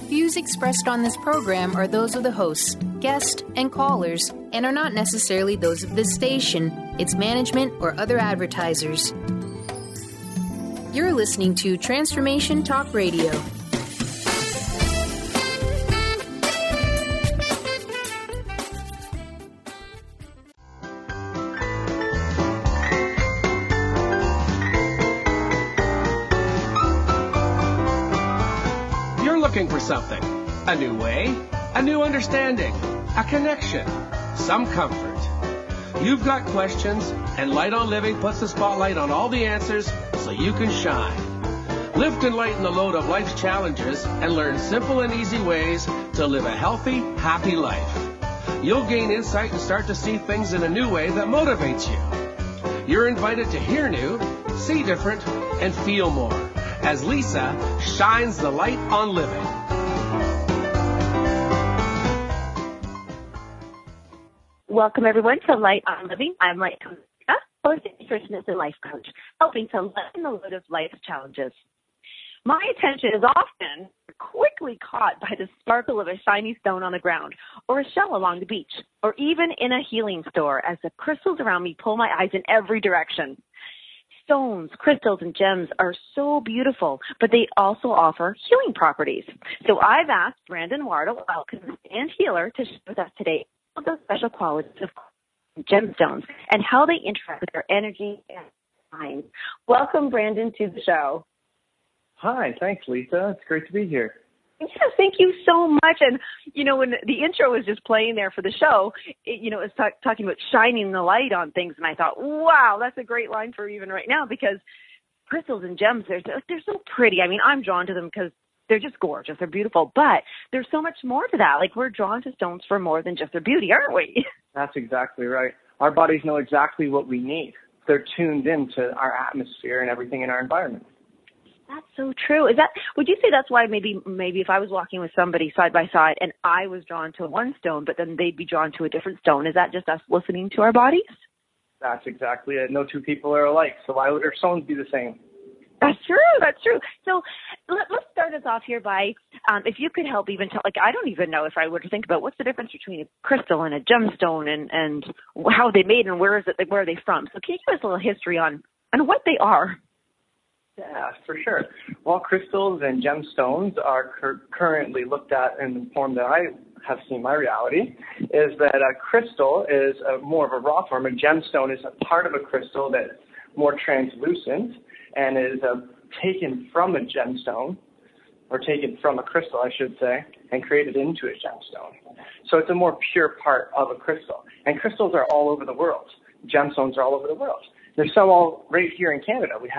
Views expressed on this program are those of the hosts, guests, and callers, and are not necessarily those of this station, its management, or other advertisers. You're listening to Transformation Talk Radio. Looking for something, a new way, a new understanding, a connection, some comfort. You've got questions, and Light on Living puts the spotlight on all the answers so you can shine. Lift and lighten the load of life's challenges and learn simple and easy ways to live a healthy, happy life. You'll gain insight and start to see things in a new way that motivates you. You're invited to hear new, see different, and feel more as Lisa shines the light on living. Welcome, everyone, to Light on Living. I'm Light Tomika, host, nutritionist, and life coach, helping to lighten the load of life's challenges. My attention is often quickly caught by the sparkle of a shiny stone on the ground, or a shell along the beach, or even in a healing store as the crystals around me pull my eyes in every direction. Stones, crystals, and gems are so beautiful, but they also offer healing properties. So I've asked Brandon Wardle, alchemist and healer, to share with us today all the special qualities of gemstones and how they interact with our energy and mind. Welcome, Brandon, to the show. Hi, thanks, Lisa. It's great to be here. Yeah, thank you so much. And, you know, when the intro was just playing there for the show, it was talking about shining the light on things. And I thought, wow, that's a great line for even right now, because crystals and gems, they're so pretty. I mean, I'm drawn to them because they're just gorgeous. They're beautiful. But there's so much more to that. Like, we're drawn to stones for more than just their beauty, aren't we? That's exactly right. Our bodies know exactly what we need. They're tuned into our atmosphere and everything in our environment. That's so true. Would you say that's why maybe if I was walking with somebody side by side and I was drawn to one stone, but then they'd be drawn to a different stone, is that just us listening to our bodies? That's exactly it. No two people are alike, so why would our stones be the same? That's true. So let's start us off here by, if you could help even tell, I don't even know if I were to think about what's the difference between a crystal and a gemstone and how they made and where are they from? So can you give us a little history on what they are? Yeah, for sure. Well, crystals and gemstones are currently looked at in the form that I have seen my reality, is that a crystal is more of a raw form. A gemstone is a part of a crystal that's more translucent and is taken from a gemstone, or taken from a crystal, I should say, and created into a gemstone. So it's a more pure part of a crystal. And crystals are all over the world. Gemstones are all over the world. There's some all right here in Canada. We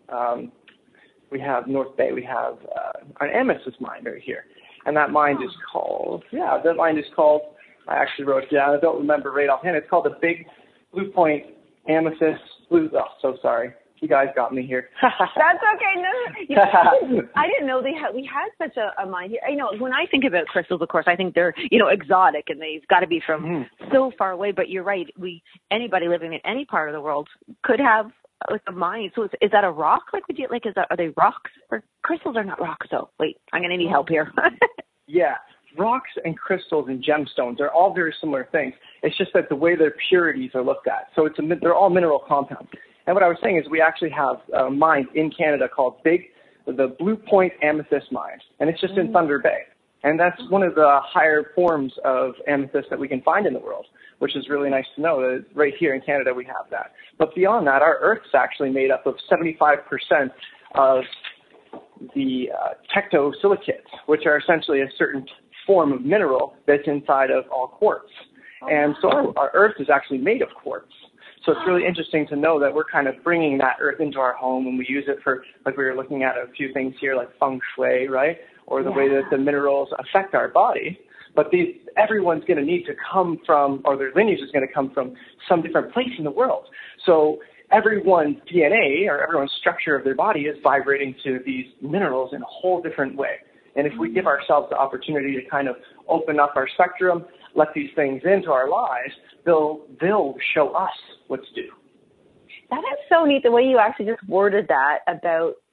have North Bay. We have an amethyst mine right here, and that mine is called. I actually wrote it down. I don't remember right offhand. It's called the Big Blue Point Amethyst Blue. Oh, so sorry. You guys got me here. That's okay. No, I didn't know we had such a mine here. When I think about crystals, of course, I think they're, exotic and they've got to be from so far away. But you're right. Anybody living in any part of the world could have a mine. So is that a rock? Are they rocks? Or crystals are not rocks, though. Wait, I'm going to need help here. Yeah. Rocks and crystals and gemstones are all very similar things. It's just that the way their purities are looked at. So they're all mineral compounds. And what I was saying is we actually have a mine in Canada called the Blue Point Amethyst Mine, and it's just in Thunder Bay. And that's one of the higher forms of amethyst that we can find in the world, which is really nice to know that right here in Canada we have that. But beyond that, our Earth's actually made up of 75% of the tectosilicates, which are essentially a certain form of mineral that's inside of all quartz. And so our Earth is actually made of quartz. So it's really interesting to know that we're kind of bringing that earth into our home, and we use it for, like we were looking at a few things here, like feng shui, right? Or the way that the minerals affect our body. But everyone's going to need to come from, or their lineage is going to come from some different place in the world. So everyone's DNA or everyone's structure of their body is vibrating to these minerals in a whole different way. And if we give ourselves the opportunity to kind of open up our spectrum, let these things into our lives, they'll show us what to do. That is so neat, the way you actually just worded that about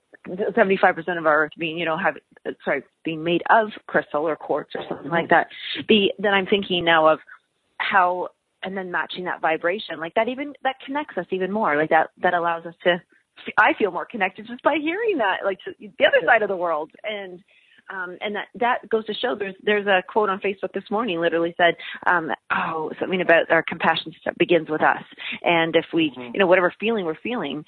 75% of our Earth being, being made of crystal or quartz or something like that. Then I'm thinking now of how, and then matching that vibration, like that connects us even more. Like that allows us to, I feel more connected just by hearing that, like to the other side of the world. And that goes to show there's a quote on Facebook this morning literally said, something about our compassion begins with us. And if we, whatever feeling we're feeling.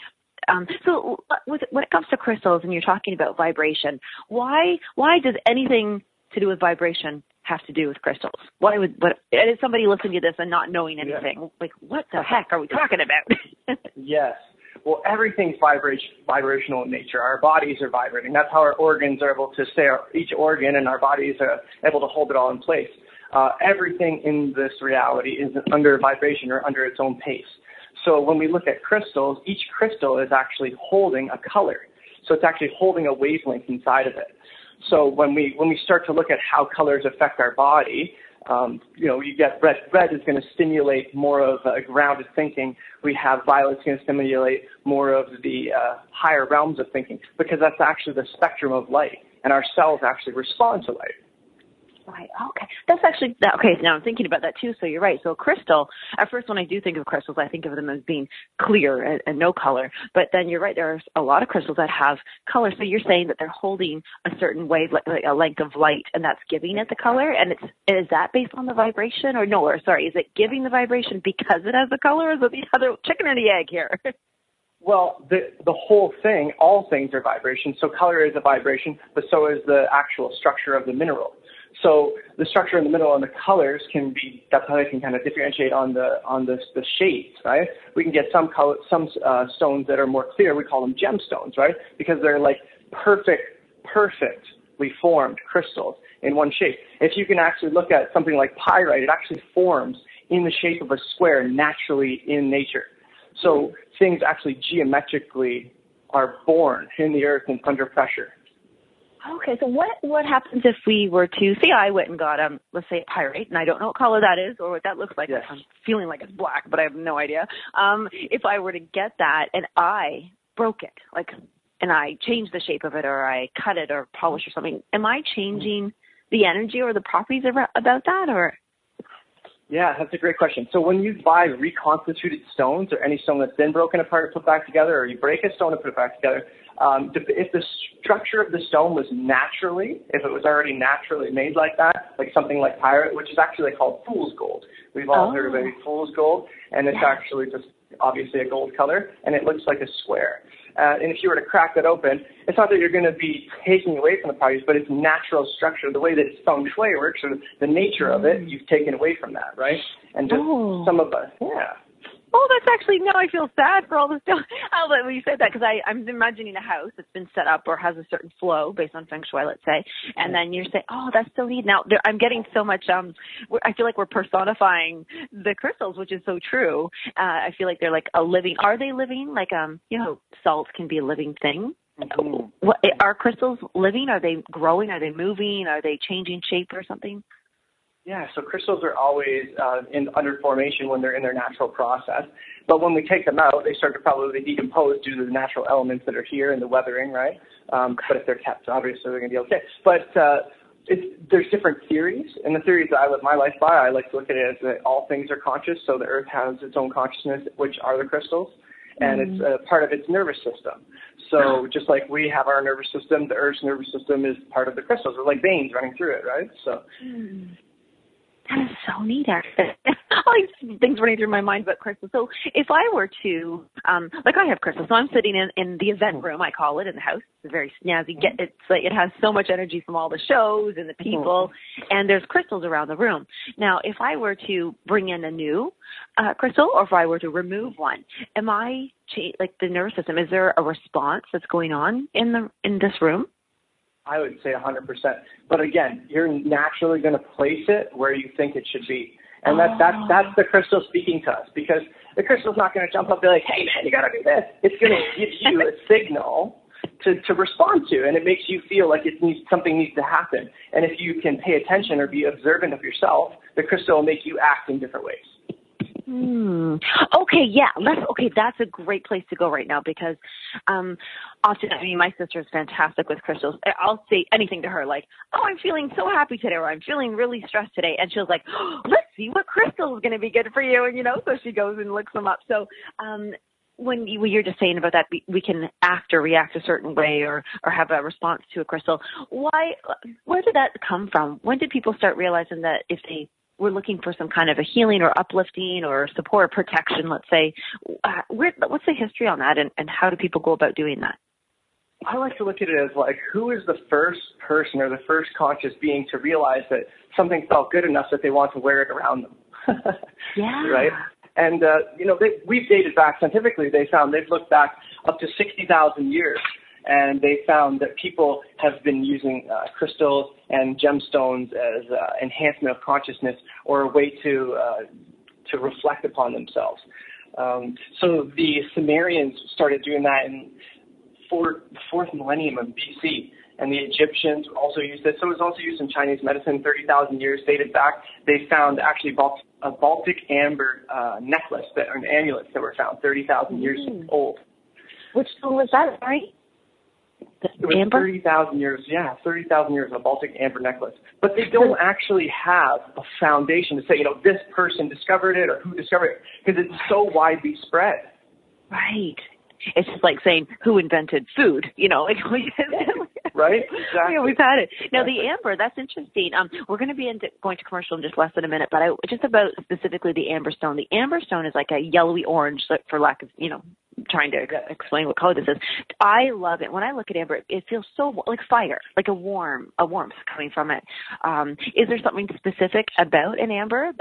So when it comes to crystals and you're talking about vibration, why does anything to do with vibration have to do with crystals? And is somebody listening to this and not knowing anything, like what the heck are we talking about? Yes. Well, everything's vibrational in nature. Our bodies are vibrating. That's how our organs are able to stay, each organ and our bodies are able to hold it all in place. Everything in this reality is under vibration or under its own pace. So when we look at crystals, each crystal is actually holding a color. So it's actually holding a wavelength inside of it. So when we start to look at how colors affect our body, you get red. Red is going to stimulate more of grounded thinking. We have violet's going to stimulate more of the higher realms of thinking, because that's actually the spectrum of light, and our cells actually respond to light. Right. Okay. That's actually, okay, now I'm thinking about that too, so you're right. So a crystal, at first when I do think of crystals, I think of them as being clear and no color. But then you're right, there are a lot of crystals that have color. So you're saying that they're holding a certain wave, like a length of light, and that's giving it the color? And is that based on the vibration? Is it giving the vibration because it has the color? Or is it the other chicken or the egg here? Well, the whole thing, all things are vibration. So color is a vibration, but so is the actual structure of the mineral. So the structure in the middle and the colors that's how they can kind of differentiate on the shades, right? We can get some stones that are more clear. We call them gemstones, right? Because they're like perfectly formed crystals in one shape. If you can actually look at something like pyrite, it actually forms in the shape of a square naturally in nature. So things actually geometrically are born in the earth and under pressure. Okay, so what happens if we were to, say I went and got, let's say pyrite, and I don't know what color that is or what that looks like. Yes. I'm feeling like it's black, but I have no idea. If I were to get that and I broke it, and I changed the shape of it or I cut it or polished or something, am I changing the energy or the properties about that, or? Yeah, that's a great question. So when you buy reconstituted stones or any stone that's been broken apart and put back together, or you break a stone and put it back together, if the structure of the stone was if it was already naturally made like that, like something like pyrite, which is actually called fool's gold. We've all heard of it, fool's gold, and it's actually just obviously a gold color, and it looks like a square. And if you were to crack that open, it's not that you're going to be taking away from the properties, but its natural structure, the way that feng shui works, or the nature of it, you've taken away from that, right? And just some of us, Oh, that's actually, now I feel sad for all this stuff. When you said that, because I'm imagining a house that's been set up or has a certain flow based on feng shui, let's say, and then you're saying, oh, that's so neat. Now, I'm getting so much, I feel like we're personifying the crystals, which is so true. I feel like they're like are they living? Like, salt can be a living thing. Mm-hmm. Are crystals living? Are they growing? Are they moving? Are they changing shape or something? Yeah, so crystals are always under formation when they're in their natural process. But when we take them out, they start to probably decompose due to the natural elements that are here and the weathering, right? But if they're kept, obviously they're going to be okay. But there's different theories. And the theories that I live my life by, I like to look at it as that all things are conscious. So the earth has its own consciousness, which are the crystals. And it's part of its nervous system. So just like we have our nervous system, the earth's nervous system is part of the crystals. They're like veins running through it, right? So... That is so neat, actually. All these things running through my mind about crystals. So if I were to, I have crystals, so I'm sitting in the event room, I call it, in the house. It's very snazzy. It has so much energy from all the shows and the people, and there's crystals around the room. Now, if I were to bring in a new crystal, or if I were to remove one, am I, the nervous system, is there a response that's going on in this room? I would say 100%. But again, you're naturally going to place it where you think it should be. And that's the crystal speaking to us, because the crystal's not going to jump up and be like, hey, man, you got to do this. It's going to give you a signal to respond to, and it makes you feel like something needs to happen. And if you can pay attention or be observant of yourself, the crystal will make you act in different ways. Okay, yeah. That's a great place to go right now because often, my sister is fantastic with crystals. I'll say anything to her like, oh, I'm feeling so happy today, or I'm feeling really stressed today. And she'll like, oh, let's see what crystal is going to be good for you. And, so she goes and looks them up. So when you're just saying about that, we can act or react a certain way or have a response to a crystal. Where did that come from? When did people start realizing that if they we're looking for some kind of a healing or uplifting or support or protection, let's say, what's the history on that and how do people go about doing that? I like to look at it as like, who is the first person or the first conscious being to realize that something felt good enough that they want to wear it around them? Yeah. Right? And, we've dated back scientifically. They've looked back up to 60,000 years. And they found that people have been using crystals and gemstones as enhancement of consciousness or a way to reflect upon themselves. So the Sumerians started doing that in the fourth millennium of BC, and the Egyptians also used it. So it was also used in Chinese medicine 30,000 years dated back. They found actually a Baltic amber necklace or amulets that were found 30,000 years old. Which stone was that, right? It was 30,000 years, 30,000 years, a Baltic amber necklace. But they don't actually have a foundation to say, this person discovered it or who discovered it, because it's so widely spread. Right. It's just like saying who invented food, Right? Exactly. Yeah, we've had it. Now, the amber, that's interesting. We're going to be going to commercial in just less than a minute, but just about specifically the amber stone. The amber stone is like a yellowy orange, for lack of, trying to explain what color this is. I love it. When I look at amber, it feels so like fire, like a warmth coming from it. Is there something specific about an amber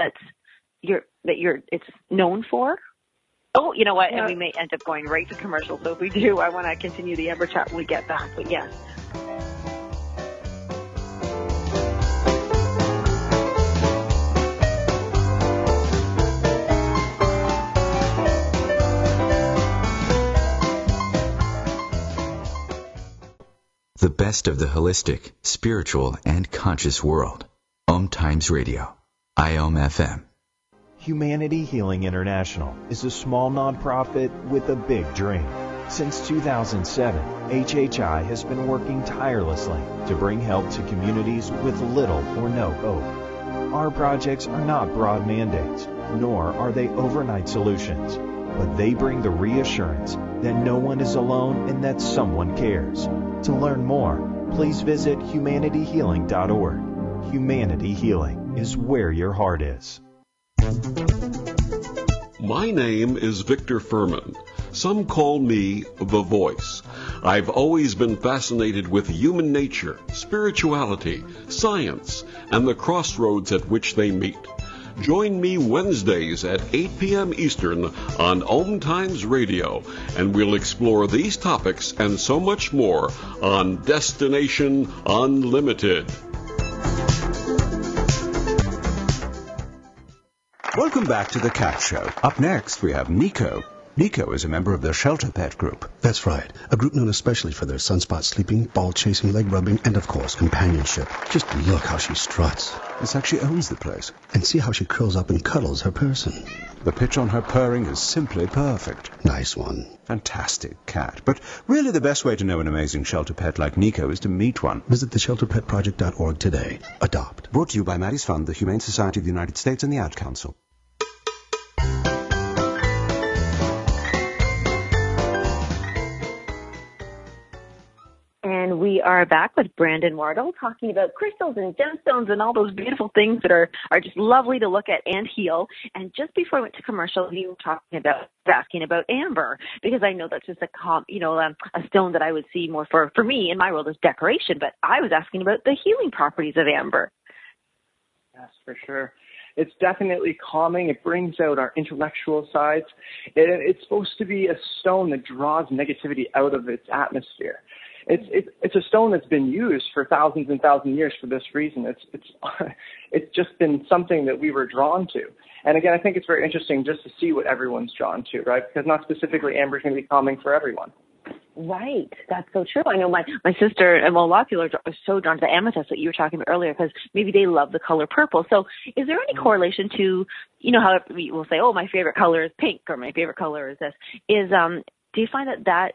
it's known for? Oh, you know what? And we may end up going right to commercial. So if we do, I want to continue the amber chat when we get back. But yes. The best of the holistic, spiritual, and conscious world. Om Times Radio. IOM FM. Humanity Healing International is a small nonprofit with a big dream. Since 2007, HHI has been working tirelessly to bring help to communities with little or no hope. Our projects are not broad mandates, nor are they overnight solutions, but they bring the reassurance that no one is alone and that someone cares. To learn more, please visit humanityhealing.org. Humanity Healing is where your heart is. My name is Victor Furman. Some call me The Voice. I've always been fascinated with human nature, spirituality, science, and the crossroads at which they meet. Join me Wednesdays at 8 p.m. Eastern on Om Times Radio, and we'll explore these topics and so much more on Destination Unlimited. Welcome back to The Cat Show. Up next, we have Nico. Nico is a member of the Shelter Pet Group. That's right. A group known especially for their sunspot sleeping, ball chasing, leg rubbing, and of course, companionship. Just look how she struts. It's like she owns the place. And see how she curls up and cuddles her person. The pitch on her purring is simply perfect. Nice one. Fantastic cat. But really the best way to know an amazing shelter pet like Nico is to meet one. Visit theshelterpetproject.org today. Adopt. Brought to you by Maddie's Fund, the Humane Society of the United States, and the Ad Council. And we are back with Brandon Wardle talking about crystals and gemstones and all those beautiful things that are just lovely to look at and heal. And just before I went to commercial, you were asking about amber, because I know that's just a stone that I would see more for me in my world as decoration. But I was asking about the healing properties of amber. Yes, for sure. It's definitely calming. It brings out our intellectual sides. It's supposed to be a stone that draws negativity out of its atmosphere. It's a stone that's been used for thousands and thousands of years for this reason. It's just been something that we were drawn to. And again, I think it's very interesting just to see what everyone's drawn to, right? Because not specifically amber is going to be calming for everyone. Right. That's so true. I know my sister, and well, a lot of people are so drawn to the amethyst that you were talking about earlier because maybe they love the color purple. So is there any correlation to, how we'll say, oh, my favorite color is pink or my favorite color is this? Do you find that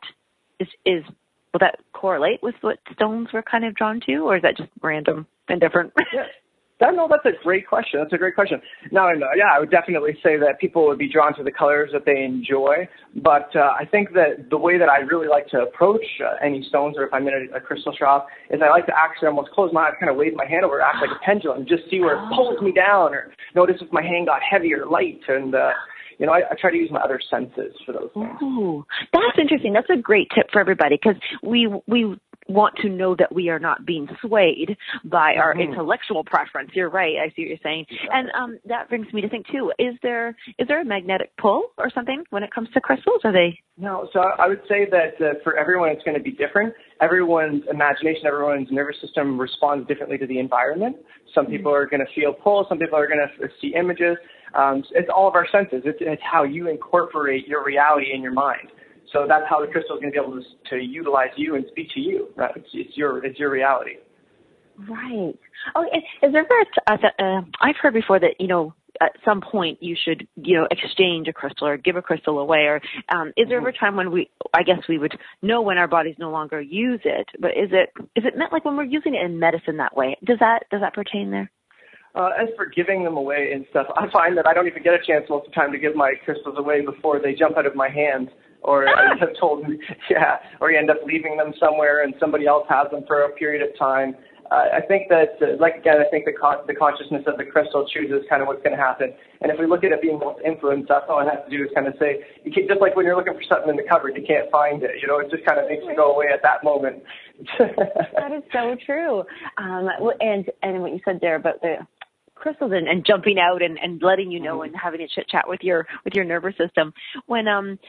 will that correlate with what stones we're kind of drawn to, or is that just random and different? Yeah. No, that's a great question. Now, I would definitely say that people would be drawn to the colors that they enjoy. But I think that the way that I really like to approach any stones, or if I'm in a crystal shop, is I like to actually almost close my eyes, kind of wave my hand over, act like a pendulum, just see where it pulls me down, or notice if my hand got heavy or light. And I try to use my other senses for those things. Ooh, that's interesting. That's a great tip for everybody, because we want to know that we are not being swayed by our intellectual preference. You're right. I see what you're saying. Exactly. And that brings me to think too, is there a magnetic pull or something when it comes to crystals? Are they? No. So I would say that for everyone, it's going to be different. Everyone's imagination, everyone's nervous system responds differently to the environment. Some people are going to feel pull. Some people are going to see images. It's all of our senses. It's how you incorporate your reality in your mind. So that's how the crystal is going to be able to utilize you and speak to you. Right? It's your reality. Right. Oh, is there ever I've heard before that, at some point you should, exchange a crystal or give a crystal away, or is there ever a time when we would know when our bodies no longer use it, but is it meant like when we're using it in medicine that way? Does that pertain there? As for giving them away and stuff, I find that I don't even get a chance most of the time to give my crystals away before they jump out of my hand. Or I have told me, or you end up leaving them somewhere and somebody else has them for a period of time. I think that, I think the consciousness of the crystal chooses kind of what's going to happen. And if we look at it being influenced, that's all I have to do is kind of say, just like when you're looking for something in the cupboard, you can't find it. It just kind of makes it go away at that moment. That is so true. And what you said there about the crystals and jumping out and letting you know and having a chit chat with your nervous system. When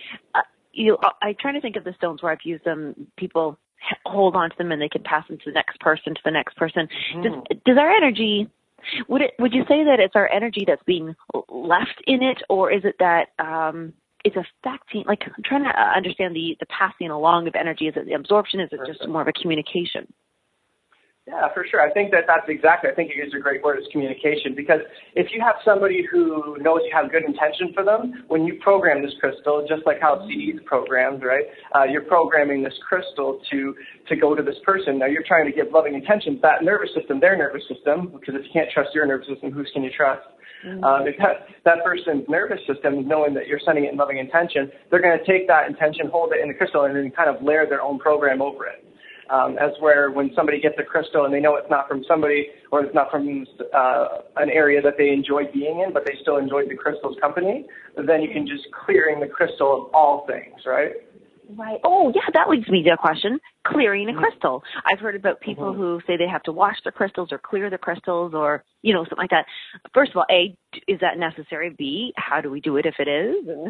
I try to think of the stones where I've used them, people hold on to them and they can pass them to the next person. Does our energy, would you say that it's our energy that's being left in it, or is it that it's affecting, like I'm trying to understand the passing along of energy? Is it the absorption? Is it just more of a communication? Yeah, for sure. I think that's exactly. I think you used a great word, is communication. Because if you have somebody who knows you have good intention for them, when you program this crystal, just like how CD's programmed, right? You're programming this crystal to go to this person. Now you're trying to give loving intentions. That nervous system, their nervous system, because if you can't trust your nervous system, whose can you trust? If that person's nervous system, knowing that you're sending it in loving intention, they're going to take that intention, hold it in the crystal, and then kind of layer their own program over it. As where when somebody gets a crystal and they know it's not from somebody, or it's not from an area that they enjoy being in, but they still enjoyed the crystal's company, then you can just clearing the crystal of all things, right? Right. Oh, yeah, that leads me to a question. Clearing a crystal. I've heard about people who say they have to wash their crystals or clear the crystals or, something like that. First of all, A, is that necessary? B, how do we do it if it is?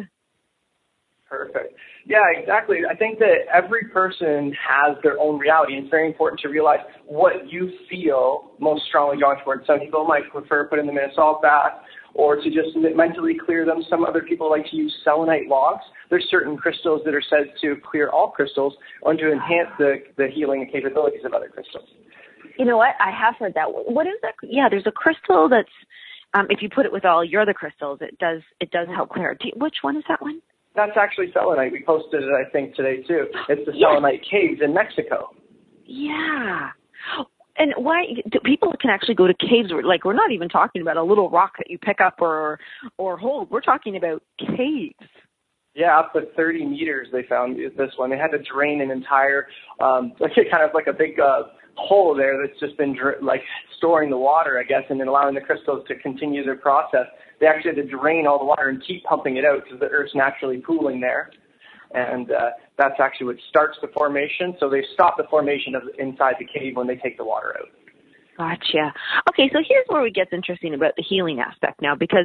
Perfect. Yeah, exactly. I think that every person has their own reality, and it's very important to realize what you feel most strongly drawn towards. Some people might prefer putting them in a salt bath or to just mentally clear them. Some other people like to use selenite logs. There's certain crystals that are said to clear all crystals or to enhance the healing capabilities of other crystals. You know what? I have heard that. What is that? Yeah, there's a crystal that's, if you put it with all your other crystals, it does help clear. Which one is that one? That's actually selenite. We posted it, I think, today, too. It's the selenite caves in Mexico. Yeah. And why people can actually go to caves? Like, we're not even talking about a little rock that you pick up or hold. We're talking about caves. Yeah, up to 30 meters they found this one. They had to drain an entire, kind of like a big hole there that's just been storing the water, I guess, and then allowing the crystals to continue their process. They actually had to drain all the water and keep pumping it out because the Earth's naturally pooling there. And that's actually what starts the formation. So they stop the formation of inside the cave when they take the water out. Gotcha. Okay, so here's where it gets interesting about the healing aspect now, because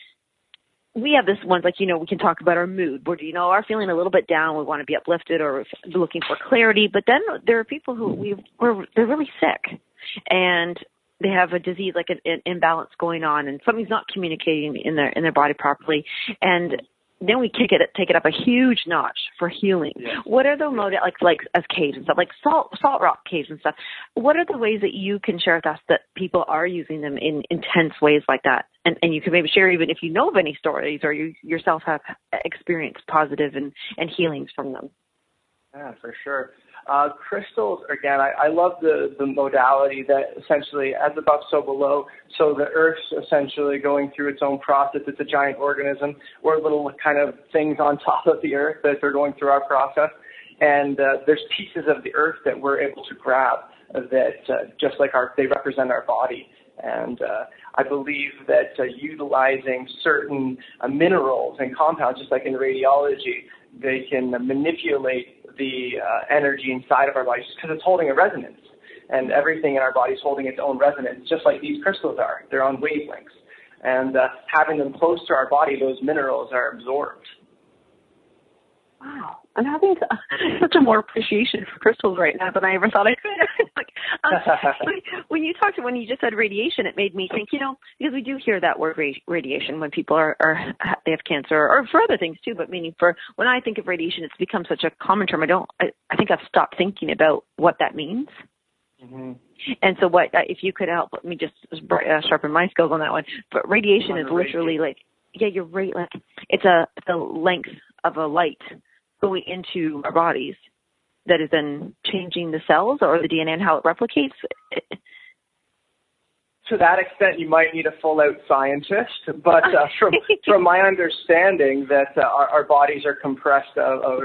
we have this one, we can talk about our mood. We're, are feeling a little bit down. We want to be uplifted or looking for clarity. But then there are people who they're really sick and they have a disease, like an imbalance going on, and something's not communicating in their body properly. And then we take it up a huge notch for healing. Yes. What are the like as caves and stuff, like salt rock caves and stuff? What are the ways that you can share with us that people are using them in intense ways like that? And you can maybe share even if you know of any stories or you yourself have experienced positive and healings from them. Yeah, for sure. Crystals, again, I love the modality that essentially as above, so below. So the Earth's essentially going through its own process. It's a giant organism. We're little kind of things on top of the Earth that are going through our process. And there's pieces of the Earth that we're able to grab that just like they represent our body. And I believe that utilizing certain minerals and compounds, just like in radiology, they can manipulate the energy inside of our bodies because it's holding a resonance. And everything in our body is holding its own resonance, just like these crystals are. They're on wavelengths. And having them close to our body, those minerals are absorbed. Wow. I'm having such a more appreciation for crystals right now than I ever thought I could. When you just said radiation, it made me think, because we do hear that word radiation when people they have cancer or for other things too, but meaning when I think of radiation, it's become such a common term. I think I've stopped thinking about what that means. Mm-hmm. And so if you could help me just sharpen my skills on that one, but radiation is literally you're right. Like it's the length of a light going into our bodies that is then changing the cells or the DNA and how it replicates. To that extent, you might need a full-out scientist, but from my understanding, that our bodies are composed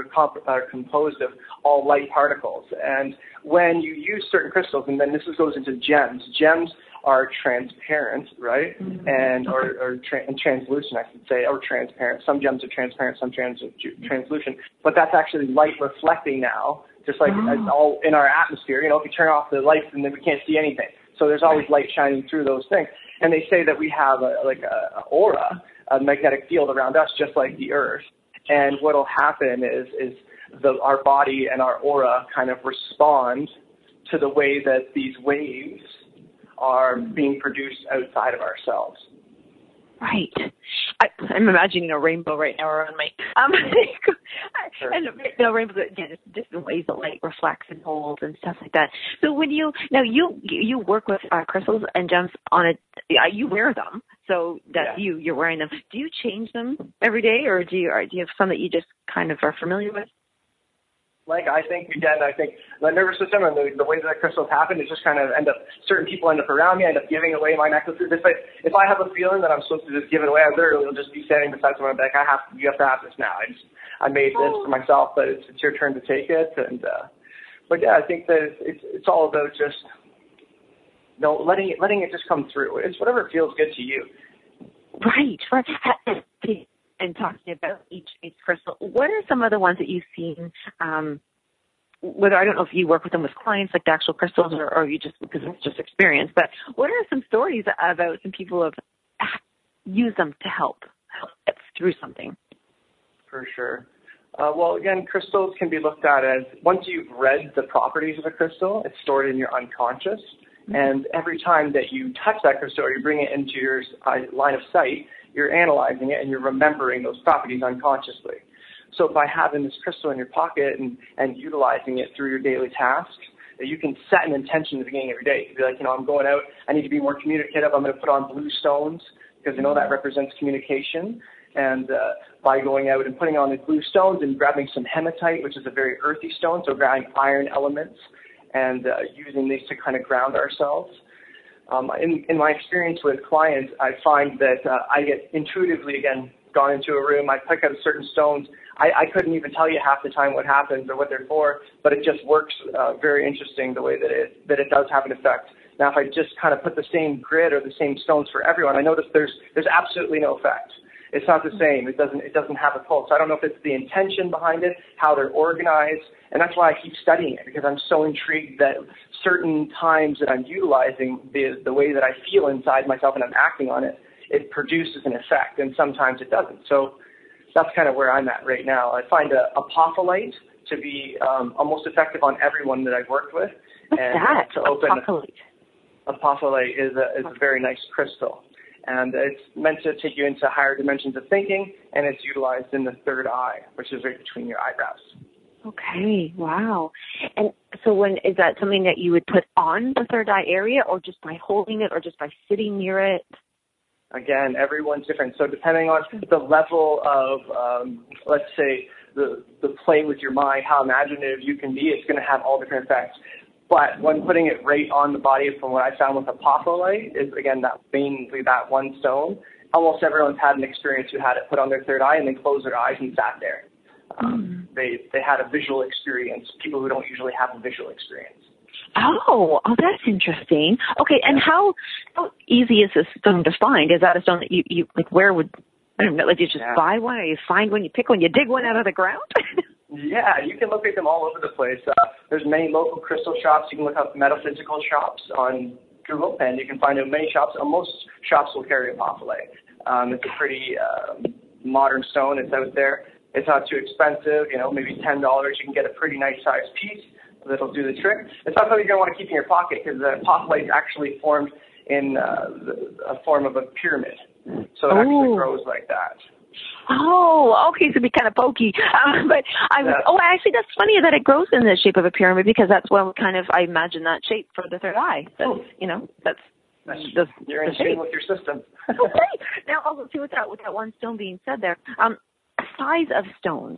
of all light particles, and when you use certain crystals, and then this goes into gems. Gems are transparent, right? Mm-hmm. And translucent, I should say, or transparent. Some gems are transparent, some translucent, but that's actually light reflecting now, just like it's all in our atmosphere. If you turn off the lights, and then we can't see anything. So there's always light shining through those things. And they say that we have a aura, a magnetic field around us, just like the Earth. And what will happen is our body and our aura kind of respond to the way that these waves are being produced outside of ourselves. Right. I'm imagining a rainbow right now around me. Sure. And rainbows, again, it's different ways that light reflects and holds and stuff like that. So when you work with crystals and gems you wear them, so that's you're wearing them. Do you change them every day, or do you have some that you just kind of are familiar with? I think the nervous system and the way that crystals happen is just kind of certain people end up around me, I end up giving away my necklaces. If I have a feeling that I'm supposed to just give it away, I literally will just be standing beside someone and be like, you have to have this now. I made this for myself, but it's your turn to take it. And, but yeah, I think that it's all about just, letting it just come through. It's whatever feels good to you. Right. And talking about each crystal, what are some of the ones that you've seen, whether I don't know if you work with them with clients, like the actual crystals, or you just, because it's just experience, but what are some stories about some people have used them to help get through something? For sure. Well, again, crystals can be looked at as, once you've read the properties of a crystal, it's stored in your unconscious. Mm-hmm. And every time that you touch that crystal or you bring it into your line of sight, you're analyzing it and you're remembering those properties unconsciously. So by having this crystal in your pocket and utilizing it through your daily tasks, you can set an intention at the beginning of your day. You can be like, I'm going out, I need to be more communicative, I'm going to put on blue stones, because that represents communication. And by going out and putting on the blue stones and grabbing some hematite, which is a very earthy stone, so grabbing iron elements and using these to kind of ground ourselves. In my experience with clients, I find that I get intuitively, again, gone into a room, I pick up certain stones. I couldn't even tell you half the time what happens or what they're for, but it just works very interesting the way that it does have an effect. Now, if I just kind of put the same grid or the same stones for everyone, I notice there's absolutely no effect. It's not the same. It doesn't have a pulse. I don't know if it's the intention behind it, how they're organized, and that's why I keep studying it, because I'm so intrigued that certain times that I'm utilizing the way that I feel inside myself and I'm acting on it, it produces an effect, and sometimes it doesn't. So that's kind of where I'm at right now. I find apophyllite to be almost effective on everyone that I've worked with. What's that? Apophyllite is a very nice crystal. And it's meant to take you into higher dimensions of thinking, and it's utilized in the third eye, which is right between your eyebrows. Okay, wow. And so is that something that you would put on the third eye area, or just by holding it, or just by sitting near it? Again, everyone's different. So depending on the level of, let's say, the play with your mind, how imaginative you can be, it's going to have all different effects. But when putting it right on the body, from what I found with apophyllite, is again mainly that one stone. Almost everyone's had an experience who had it put on their third eye and then closed their eyes and sat there. They had a visual experience. People who don't usually have a visual experience. Oh, that's interesting. Okay, and how easy is this stone to find? Is that a stone that you like? Where would I don't know? Like you just buy one, or you find one, you pick one, you dig one out of the ground? Yeah, you can locate them all over the place. There's many local crystal shops. You can look up metaphysical shops on Google, and you can find out many shops. Most shops will carry apophyllite. It's a pretty modern stone. It's out there. It's not too expensive. Maybe $10. You can get a pretty nice sized piece that'll do the trick. It's not something you're going to want to keep in your pocket, because the apophyllite is actually formed in a form of a pyramid. So it actually grows like that. Oh, okay, so it'd be kind of pokey. But actually, that's funny that it grows in the shape of a pyramid, because that's what I imagine that shape for the third eye. That's you're in tune with your system. Okay. Now, also, too, with that one stone being said there, size of stones.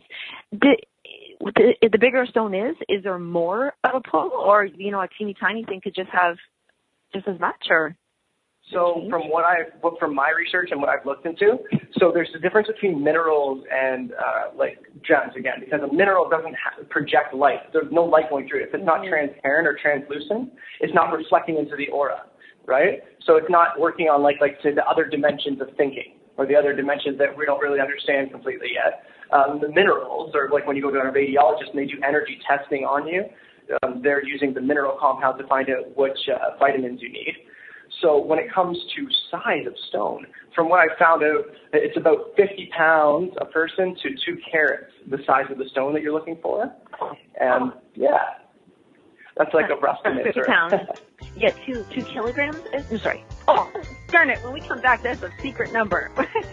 The bigger a stone is there more of a pull, or a teeny tiny thing could just have just as much, or? So from my research and what I've looked into, so there's a difference between minerals and like gems, again, because a mineral doesn't project light. There's no light going through it. If it's not transparent or translucent, it's not reflecting into the aura, right? So it's not working on like say the other dimensions of thinking, or the other dimensions that we don't really understand completely yet. The minerals, or like when you go to a radiologist and they do energy testing on you, they're using the mineral compound to find out which vitamins you need. So when it comes to size of stone, from what I found out, it's about 50 pounds a person to 2 carats, the size of the stone that you're looking for. And that's like a rough estimate. 50 pounds. Yeah, 2 kilograms? I'm sorry. Oh, darn it. When we come back, that's a secret number.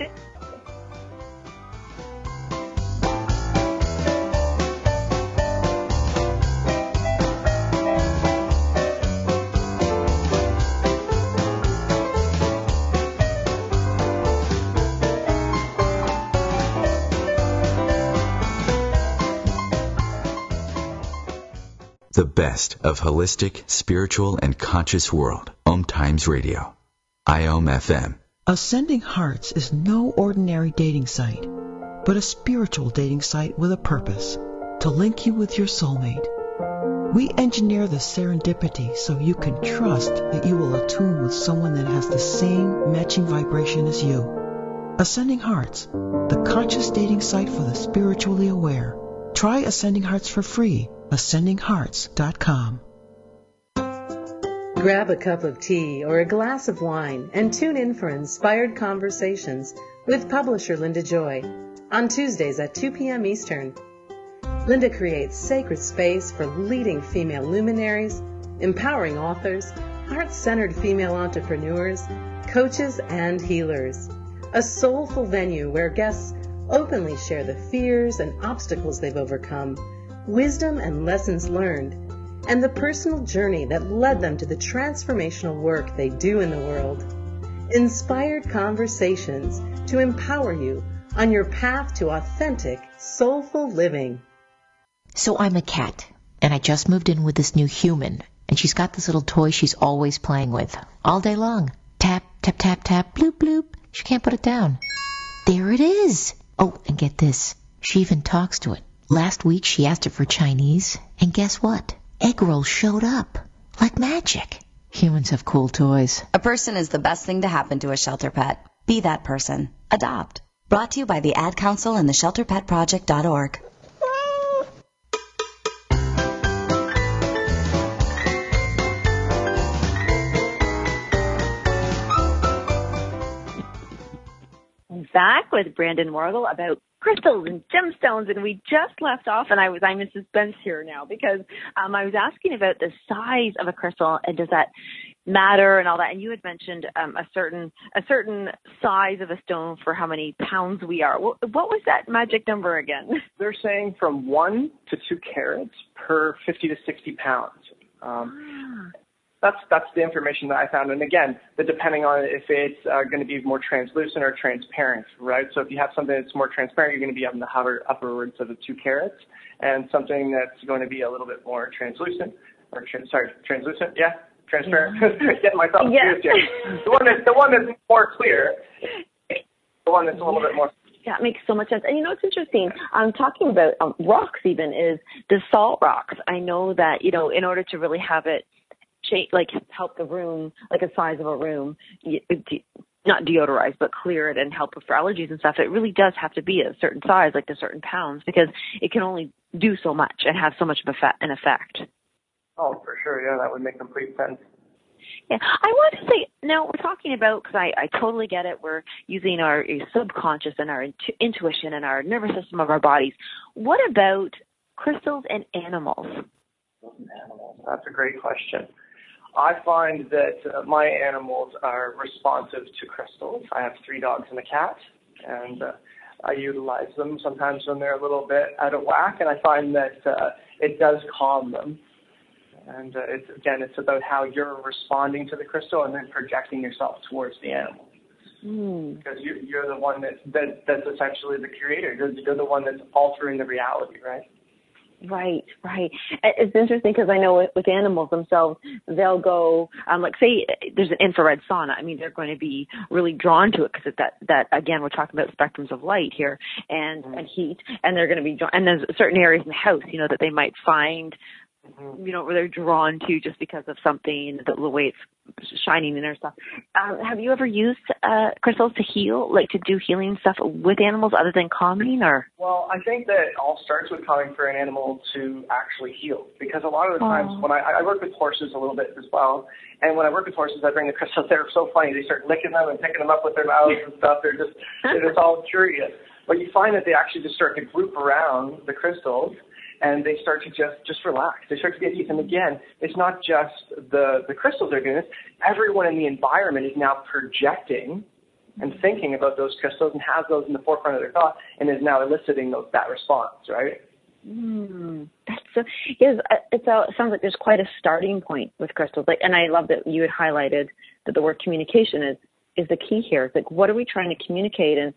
The best of holistic, spiritual, and conscious world. Om Times Radio. IOM FM. Ascending Hearts is no ordinary dating site, but a spiritual dating site with a purpose, to link you with your soulmate. We engineer the serendipity so you can trust that you will attune with someone that has the same matching vibration as you. Ascending Hearts, the conscious dating site for the spiritually aware. Try Ascending Hearts for free. AscendingHearts.com. Grab a cup of tea or a glass of wine and tune in for Inspired Conversations with publisher Linda Joy on Tuesdays at 2 p.m. Eastern. Linda creates sacred space for leading female luminaries, empowering authors, heart-centered female entrepreneurs, coaches, and healers. A soulful venue where guests openly share the fears and obstacles they've overcome, wisdom and lessons learned, and the personal journey that led them to the transformational work they do in the world. Inspired Conversations to empower you on your path to authentic, soulful living. So I'm a cat, and I just moved in with this new human, and she's got this little toy she's always playing with, all day long. Tap, tap, tap, tap, bloop, bloop. She can't put it down. There it is. Oh, and get this. She even talks to it. Last week she asked it for Chinese, and guess what? Egg rolls showed up. Like magic. Humans have cool toys. A person is the best thing to happen to a shelter pet. Be that person. Adopt. Brought to you by the Ad Council and the ShelterPetProject.org. Back with Brandon Morgul about crystals and gemstones, and we just left off, and I'm in suspense here now because I was asking about the size of a crystal, and does that matter and all that. And you had mentioned a certain size of a stone for how many pounds we are. What was that magic number again? They're saying from 1 to 2 carats per 50 to 60 pounds. That's the information that I found. And again, depending on if it's going to be more translucent or transparent, right? So if you have something that's more transparent, you're going to be up in the upperwards of the 2 carats, and something that's going to be a little bit more translucent, translucent, yeah, transparent. Getting myself confused here. The one that's more clear, the one that's a little bit more. That makes so much sense. And you know what's interesting? I'm talking about rocks even, is the salt rocks. I know that, you know, in order to really have it help the room, like a size of a room, not deodorize, but clear it and help for allergies and stuff, it really does have to be a certain size, like a certain pounds, because it can only do so much and have so much of an effect. Oh, for sure. Yeah, that would make complete sense. Yeah, I want to say, now we're talking about, because I totally get it, we're using our subconscious and our intuition and our nervous system of our bodies. What about crystals and animals? That's a great question. I find that my animals are responsive to crystals. I have 3 dogs and a cat, and I utilize them sometimes when they're a little bit out of whack, and I find that it does calm them. And it's about how you're responding to the crystal and then projecting yourself towards the animal. Because you're the one that's essentially the creator. You're the one that's altering the reality, right? Right. It's interesting because I know with animals themselves, they'll go, like say there's an infrared sauna. I mean, they're going to be really drawn to it because that again, we're talking about spectrums of light here and heat, and they're going to be drawn. And there's certain areas in the house, you know, that they might find, you know, where they're drawn to just because of something, the way it's shining in their stuff. Have you ever used crystals to heal, like to do healing stuff with animals other than calming, or? Well, I think that it all starts with calming for an animal to actually heal, because a lot of the times when I work with horses a little bit as well, and when I work with horses, I bring the crystals. They're so funny. They start licking them and picking them up with their mouths and stuff. They're just all curious. But you find that they actually just start to group around the crystals, and they start to just relax. They start to get ease. And again, it's not just the crystals that are doing this. Everyone in the environment is now projecting and thinking about those crystals and has those in the forefront of their thought and is now eliciting that response, right? That's so. Yes, it sounds like there's quite a starting point with crystals. Like, and I love that you had highlighted that the word communication is the key here. It's like, what are we trying to communicate? And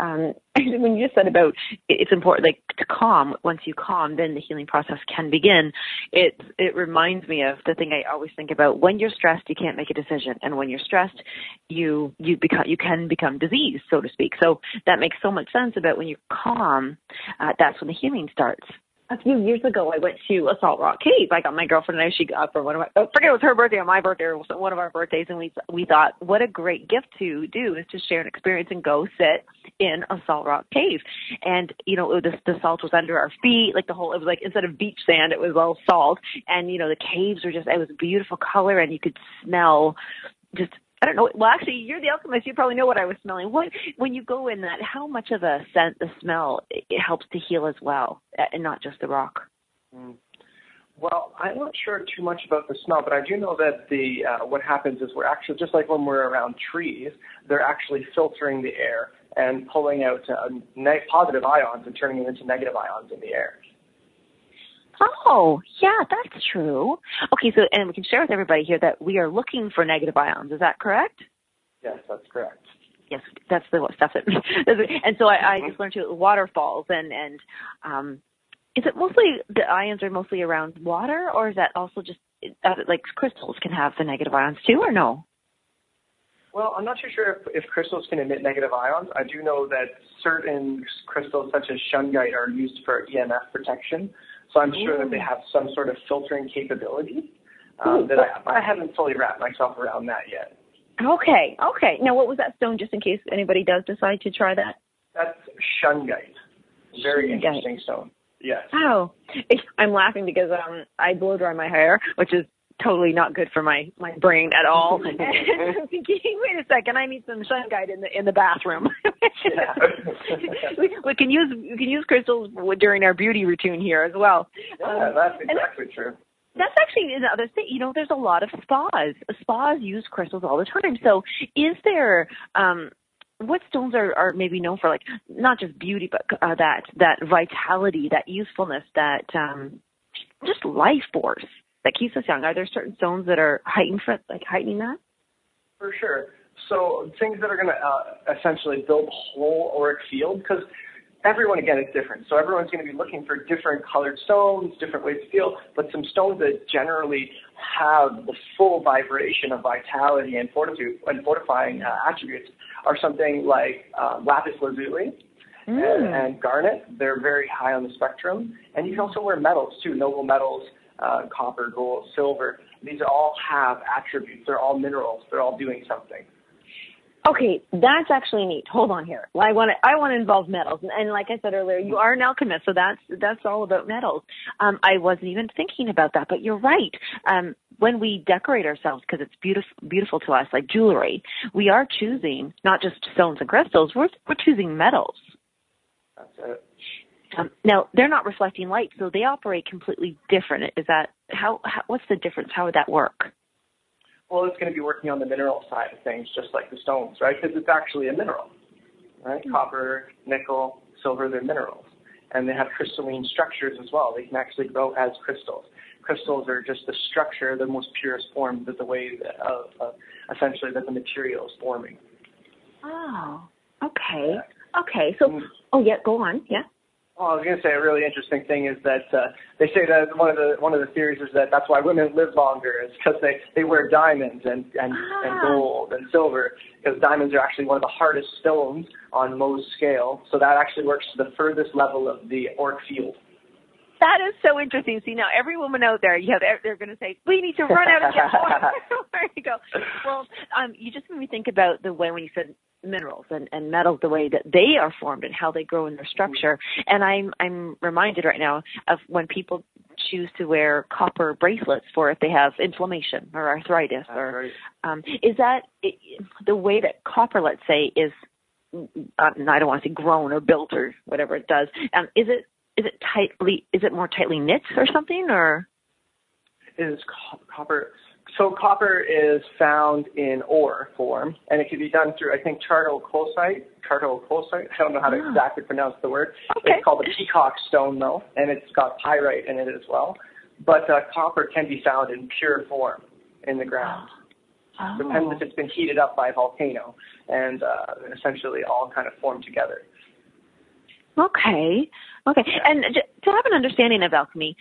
when you just said about it's important, like to calm. Once you calm, then the healing process can begin. It reminds me of the thing I always think about. When you're stressed, you can't make a decision, and when you're stressed, you can become diseased, so to speak. So that makes so much sense about when you're calm. That's when the healing starts. A few years ago, I went to a Salt Rock Cave. I got my girlfriend and I. She got for one of my. I forget it was her birthday or my birthday or one of our birthdays, and we thought, what a great gift to do is to share an experience and go sit in a Salt Rock Cave. And you know, the salt was under our feet, like it was like instead of beach sand, it was all salt. And you know, the caves were it was a beautiful color, and you could smell just. I don't know. Well, actually, you're the alchemist. You probably know what I was smelling. When you go in that, how much of a scent, the smell, it helps to heal as well, and not just the rock? Well, I'm not sure too much about the smell, but I do know that what happens is we're actually, just like when we're around trees, they're actually filtering the air and pulling out positive ions and turning them into negative ions in the air. Oh, yeah, that's true. Okay, so, and we can share with everybody here that we are looking for negative ions. Is that correct? Yes, that's correct. Yes, that's the stuff that, and so I just learned too, waterfalls and is it mostly, the ions are mostly around water, or is that also just, like crystals can have the negative ions too, or no? Well, I'm not too sure if crystals can emit negative ions. I do know that certain crystals, such as shungite, are used for EMF protection. So I'm sure that they have some sort of filtering capability that I haven't fully wrapped myself around that yet. Okay. Now, what was that stone, just in case anybody does decide to try that? That's shungite. Very interesting stone. Yes. Oh, I'm laughing because I blow dry my hair, which is totally not good for my brain at all. And I'm thinking, wait a second, I need some shungite in the bathroom. we can use crystals during our beauty routine here as well. Yeah, that's exactly true. That's actually another thing. You know, there's a lot of spas. Spas use crystals all the time. So is there, what stones are maybe known for, like, not just beauty, but that vitality, that usefulness, that just life force that keeps us young? Are there certain stones that are heightening that? For sure. So things that are going to essentially build a whole auric field, because everyone, again, is different. So everyone's going to be looking for different colored stones, different ways to feel, but some stones that generally have the full vibration of vitality and fortifying attributes are something like lapis lazuli and garnet. They're very high on the spectrum. And you can also wear metals, too, noble metals, copper, gold, silver. These all have attributes. They're all minerals. They're all doing something. Okay, that's actually neat. Hold on here. Well, I want to involve metals, and like I said earlier, you are an alchemist, so that's all about metals. I wasn't even thinking about that, but you're right. When we decorate ourselves, because it's beautiful to us, like jewelry, we are choosing not just stones and crystals. We're choosing metals. That's it. Now they're not reflecting light, so they operate completely different. Is that how? What's the difference? How would that work? Well, it's going to be working on the mineral side of things, just like the stones, right? Because it's actually a mineral, right? Copper, nickel, silver, they're minerals. And they have crystalline structures as well. They can actually grow as crystals. Crystals are just the structure, the most purest form of the way essentially that the material is forming. Oh, okay. Yeah. Okay, so, go on, yeah. Well, I was going to say a really interesting thing is that they say that one of the theories is that that's why women live longer, is because they wear diamonds and gold and silver, because diamonds are actually one of the hardest stones on Mohs scale. So that actually works to the furthest level of the auric field. That is so interesting. See, now every woman out there, they're going to say, we need to run out and get more. There you go. Well, you just made me think about the way when you said minerals and metals, the way that they are formed and how they grow in their structure. And I'm reminded right now of when people choose to wear copper bracelets for if they have inflammation or arthritis. Is that the way that copper, let's say, is, I don't want to say grown or built or whatever it does. Is it more tightly knit or something, or? Is copper? So copper is found in ore form, and it can be done through, I think, chartolocosite. I don't know how to exactly pronounce the word. Okay. It's called the peacock stone, though, and it's got pyrite in it as well. But copper can be found in pure form in the ground. Depends if it's been heated up by a volcano, and essentially all kind of form together. Okay. And to have an understanding of alchemy,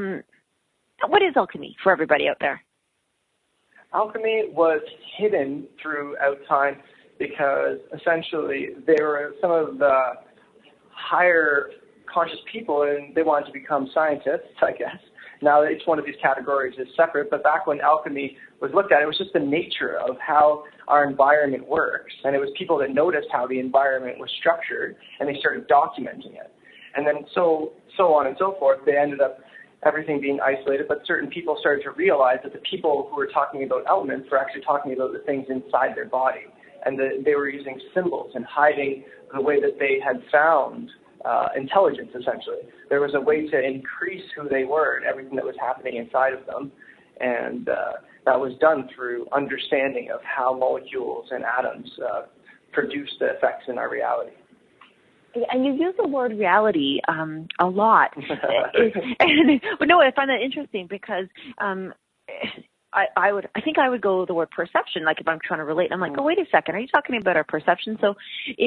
what is alchemy for everybody out there? Alchemy was hidden throughout time because essentially they were some of the higher conscious people and they wanted to become scientists, I guess. Now each one of these categories is separate, but back when alchemy was looked at, it was just the nature of how our environment works. And it was people that noticed how the environment was structured and they started documenting it. And then so on and so forth, they ended up everything being isolated, but certain people started to realize that the people who were talking about elements were actually talking about the things inside their body. And they were using symbols and hiding the way that they had found intelligence, essentially. There was a way to increase who they were and everything that was happening inside of them. And that was done through understanding of how molecules and atoms produce the effects in our reality. And you use the word reality a lot. But no, I find that interesting because I think I would go with the word perception. Like if I'm trying to relate, I'm like, oh, wait a second, are you talking about our perception? So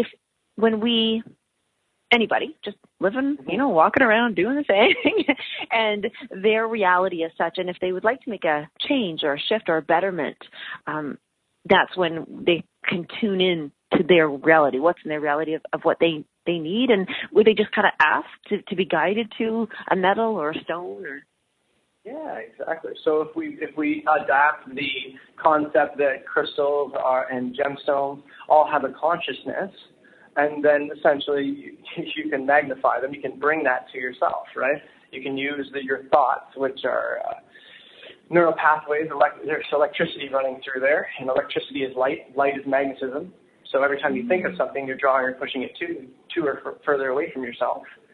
anybody just living, walking around doing the thing, and their reality is such, and if they would like to make a change or a shift or a betterment, that's when they can tune in to their reality, what's in their reality of what they need, and would they just kind of ask to be guided to a metal or a stone or? Yeah, exactly. So if we adapt the concept that crystals and gemstones all have a consciousness, and then essentially you can magnify them, you can bring that to yourself, right? You can use your thoughts, which are neural pathways. There's electricity running through there, and electricity is light. Light is magnetism. So every time you think of something, you're drawing or pushing it to or further away from yourself.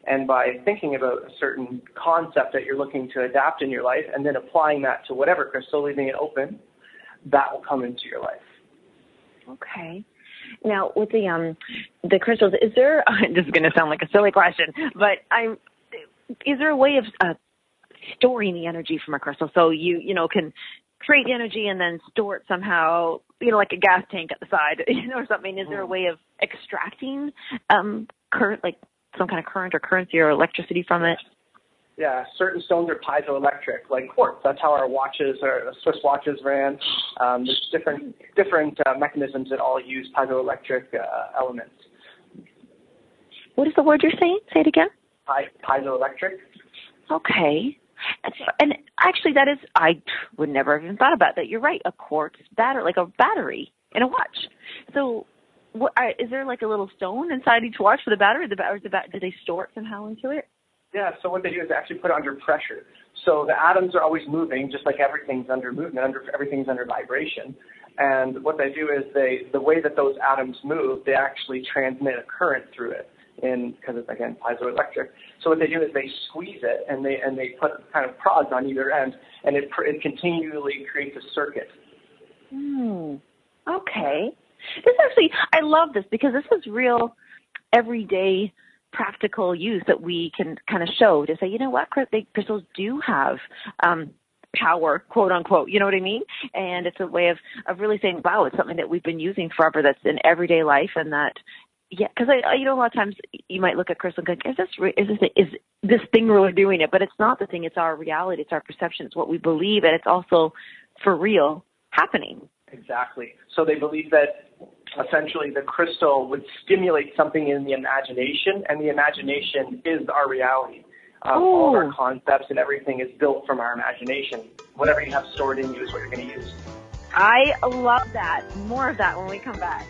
And by thinking about a certain concept that you're looking to adapt in your life and then applying that to whatever crystal, leaving it open, that will come into your life. Okay. Now, with the crystals, is there, this is going to sound like a silly question, but is there a way of storing the energy from a crystal so you can create energy and then store it somehow, like a gas tank at the side, or something? Is there a way of extracting current, like some kind of current or currency or electricity from it? Yeah, certain stones are piezoelectric, like quartz. That's how our watches, our Swiss watches ran. There's different mechanisms that all use piezoelectric elements. What is the word you're saying? Say it again. Piezoelectric. Okay. And actually, that is, I would never have even thought about that. You're right, a quartz battery, like a battery in a watch. So is there like a little stone inside each watch for the battery? Do they store it somehow into it? Yeah, so what they do is they actually put it under pressure. So the atoms are always moving, just like everything's under movement, everything's under vibration. And what they do is the way that those atoms move, they actually transmit a current through it, because it's, again, piezoelectric. So what they do is they squeeze it, and they put kind of prods on either end, and it continually creates a circuit. Okay. This actually, I love this because this is real everyday practical use that we can kind of show to say, you know what, crystals do have power, quote unquote, you know what I mean? And it's a way of really saying, wow, it's something that we've been using forever that's in everyday life, and that, yeah, because a lot of times you might look at crystal and go, is this thing really doing it? But it's not the thing, it's our reality, it's our perception, it's what we believe, and it's also for real happening. Exactly. So they believe that essentially the crystal would stimulate something in the imagination, and the imagination is our reality. All of our concepts and everything is built from our imagination. Whatever you have stored in you is what you're going to use. I love that. More of that when we come back.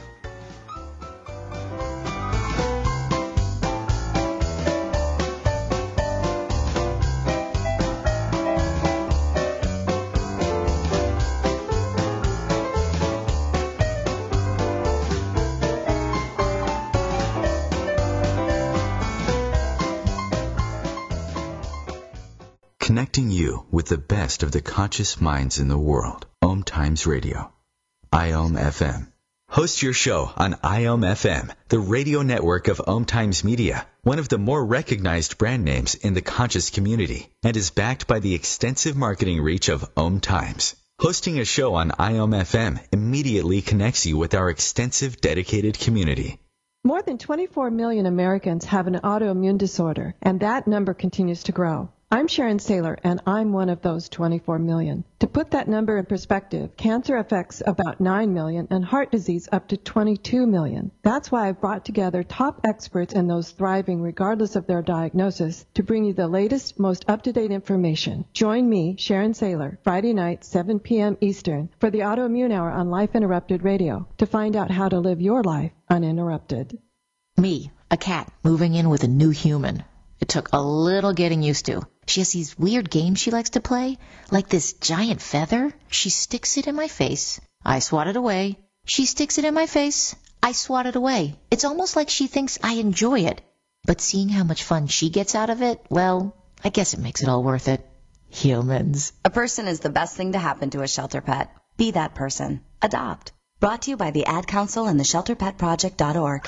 Connecting you with the best of the conscious minds in the world. Om Times Radio. IOM FM. Host your show on IOM FM, the radio network of Om Times Media, one of the more recognized brand names in the conscious community, and is backed by the extensive marketing reach of Om Times. Hosting a show on IOM FM immediately connects you with our extensive dedicated community. More than 24 million Americans have an autoimmune disorder, and that number continues to grow. I'm Sharon Saylor, and I'm one of those 24 million. To put that number in perspective, cancer affects about 9 million and heart disease up to 22 million. That's why I've brought together top experts and those thriving regardless of their diagnosis to bring you the latest, most up-to-date information. Join me, Sharon Saylor, Friday night, 7 p.m. Eastern, for the Autoimmune Hour on Life Interrupted Radio to find out how to live your life uninterrupted. Me, a cat, moving in with a new human. It took a little getting used to. She has these weird games she likes to play, like this giant feather. She sticks it in my face. I swat it away. She sticks it in my face. I swat it away. It's almost like she thinks I enjoy it. But seeing how much fun she gets out of it, well, I guess it makes it all worth it. Humans. A person is the best thing to happen to a shelter pet. Be that person. Adopt. Brought to you by the Ad Council and the ShelterPetProject.org.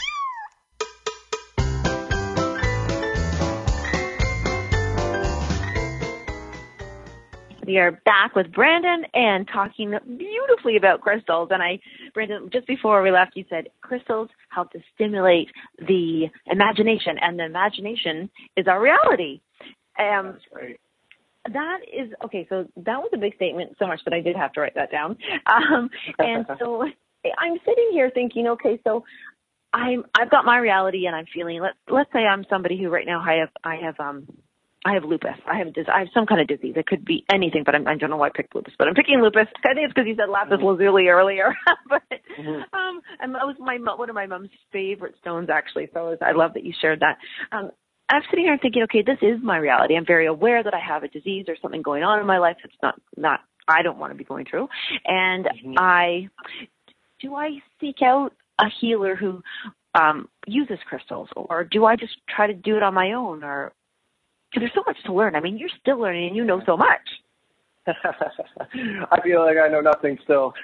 We are back with Brandon and talking beautifully about crystals. And Brandon, just before we left, you said crystals help to stimulate the imagination, and the imagination is our reality. That's right. That is, okay, so that was a big statement, so much that I did have to write that down. And so I'm sitting here thinking, okay, so I've got my reality, and I'm feeling, let's say I'm somebody who right now I have lupus. I have some kind of disease. It could be anything, but I don't know why I picked lupus. But I'm picking lupus. I think it's because you said lapis lazuli earlier. But and that was one of my mom's favorite stones, actually. So I love that you shared that. I'm sitting here thinking, okay, this is my reality. I'm very aware that I have a disease or something going on in my life that's not I don't want to be going through. And do I seek out a healer who uses crystals, or do I just try to do it on my own? Or because there's so much to learn. I mean, you're still learning, and you know so much. I feel like I know nothing still.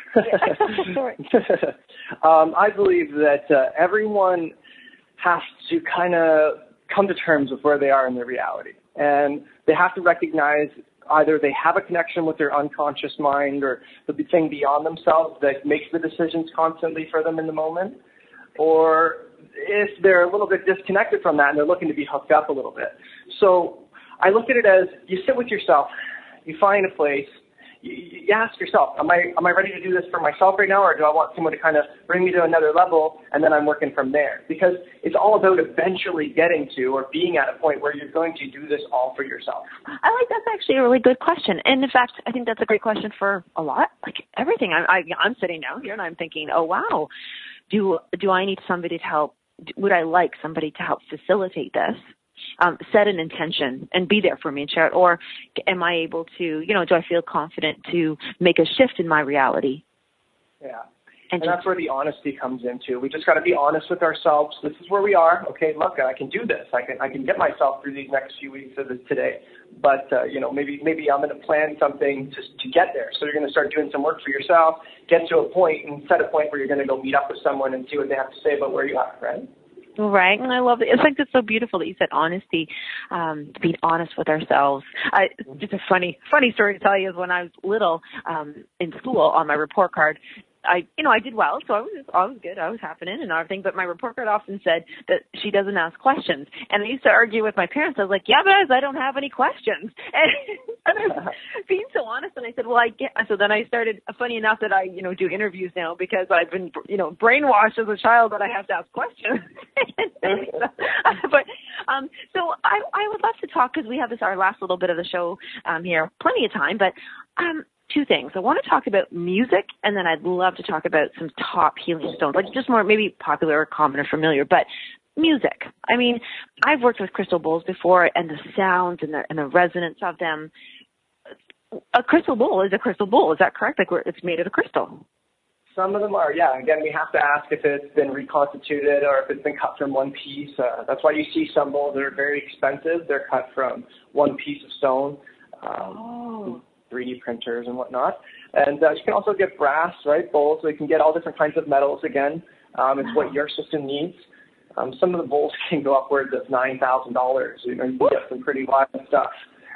I believe that everyone has to kind of come to terms with where they are in their reality. And they have to recognize either they have a connection with their unconscious mind or the thing beyond themselves that makes the decisions constantly for them in the moment, or if they're a little bit disconnected from that and they're looking to be hooked up a little bit. So I look at it as you sit with yourself, you find a place, you ask yourself, am I ready to do this for myself right now, or do I want someone to kind of bring me to another level, and then I'm working from there? Because it's all about eventually getting to or being at a point where you're going to do this all for yourself. That's actually a really good question. And in fact, I think that's a great question for a lot, like everything. I'm sitting down here and I'm thinking, oh, wow, do I need somebody to help? Would I like somebody to help facilitate this? Set an intention and be there for me and share it, or am I able to, do I feel confident to make a shift in my reality? Yeah, and that's where the honesty comes into. We just got to be honest with ourselves. This is where we are. Okay, look, I can do this. I can get myself through these next few weeks of this today. But maybe I'm going to plan something to get there. So you're going to start doing some work for yourself, get to a point, and set a point where you're going to go meet up with someone and see what they have to say about where you are, right? Right, and I love it. It's like it's so beautiful that you said honesty, being honest with ourselves. Just a funny story to tell you is when I was little, in school on my report card, I did well, so I was good. I was happening and everything, but my report card often said that she doesn't ask questions. And I used to argue with my parents. I was like, yeah, but I don't have any questions. And I was being so honest, and I said, well, so then I started, funny enough that I, do interviews now because I've been, brainwashed as a child that I have to ask questions. So I would love to talk, because we have our last little bit of the show here, plenty of time, but two things. I want to talk about music, and then I'd love to talk about some top healing stones, like just more maybe popular or common or familiar, but music. I mean, I've worked with crystal bowls before, and the sounds and the resonance of them. A crystal bowl is a crystal bowl. Is that correct? Like it's made of a crystal. Some of them are, yeah. Again, we have to ask if it's been reconstituted or if it's been cut from one piece. That's why you see some bowls that are very expensive. They're cut from one piece of stone. 3D printers and whatnot. And you can also get brass, right, bowls. So you can get all different kinds of metals again. It's what your system needs. Some of the bowls can go upwards of $9,000. You can get some pretty wild stuff.